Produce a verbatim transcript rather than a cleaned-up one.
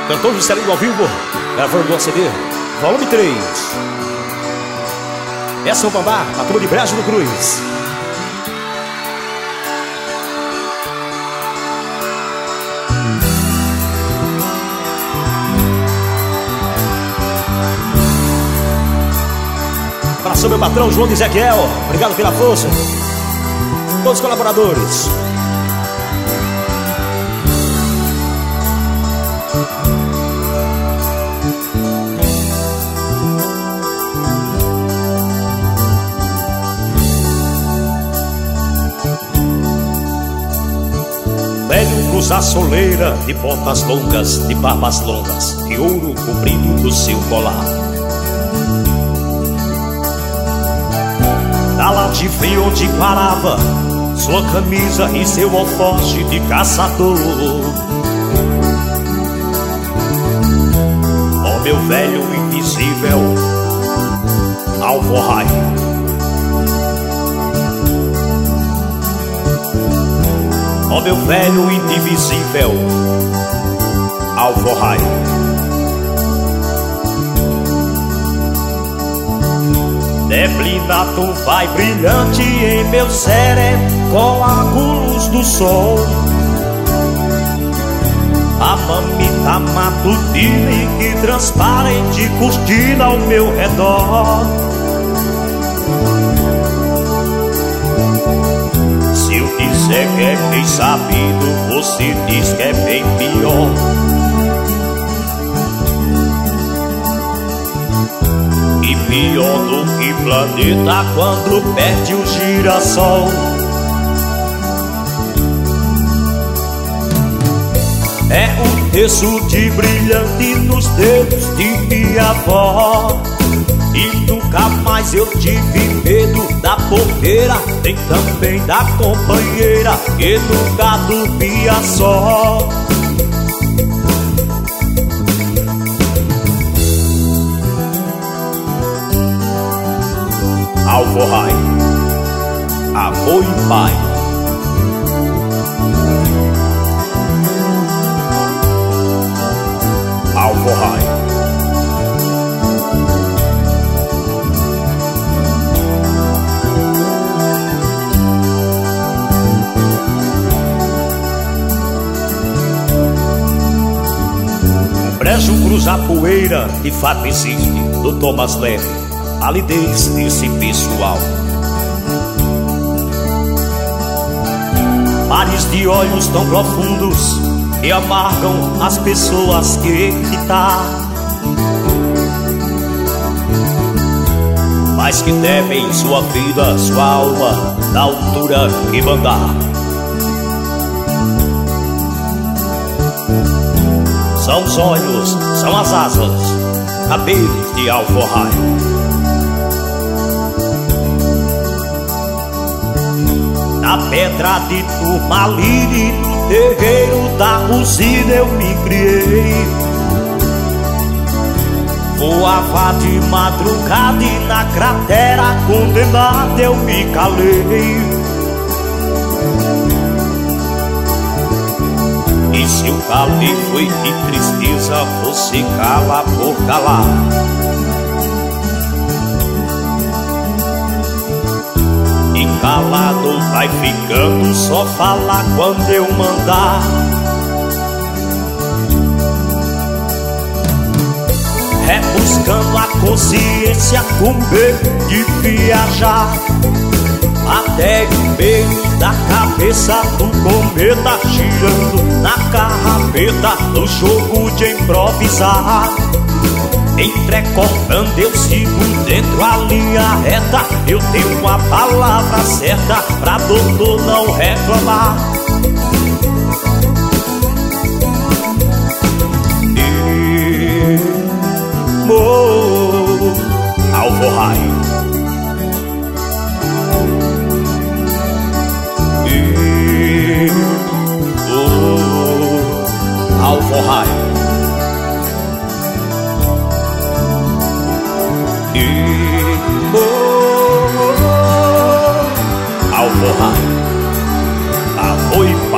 Cantor Juscelino ao vivo, gravando o C D, volume três. Essa é o Bambá, a turma de Brejo do Cruz. Abraço meu patrão João de Ezequiel, obrigado pela força. Todos os colaboradores. Velho cruza soleira, de botas longas, de barbas longas, e ouro comprido do seu colar. Da lá de frio onde parava sua camisa e seu alforje de caçador. Ó meu velho invisível alforraio, ó meu velho indivisível alforraio. Neblina tu vai brilhante em meu cérebro, coágulos do sol. A mamita matutina e que transparente cortina ao meu redor. Se eu disser que é bem sabido, você diz que é bem pior. E pior do que planeta quando perde o girassol. É um terço de brilhante nos dedos de minha avó. E nunca mais eu tive medo da porteira, nem também da companheira, que nunca dormia só. Alforraio, avô e pai. Alforraio. O brejo cruza a poeira, de fato existe, do Thomas Leve, a lidez desse pessoal. Mares de olhos tão profundos que amargam as pessoas que quitar, mas que devem sua vida, sua alma, na altura que mandar. São os olhos, são as asas, cabelos de alforraio. Na pedra de turmalina, no terreiro da usina eu me criei. Voava de madrugada e na cratera condenada eu me calei. E se eu calei foi de tristeza, você cala por calar. E calado vai ficando, só falar quando eu mandar. É buscando a consciência com medo de viajar até o meio da cabeça do cometa, girando na carrapeta do jogo de improvisar. Entrecortando eu sigo dentro a linha reta, eu tenho uma palavra certa pra doutor não reclamar. E oh, alforraio. E oh, alforraio. Alforraio, avô e pai.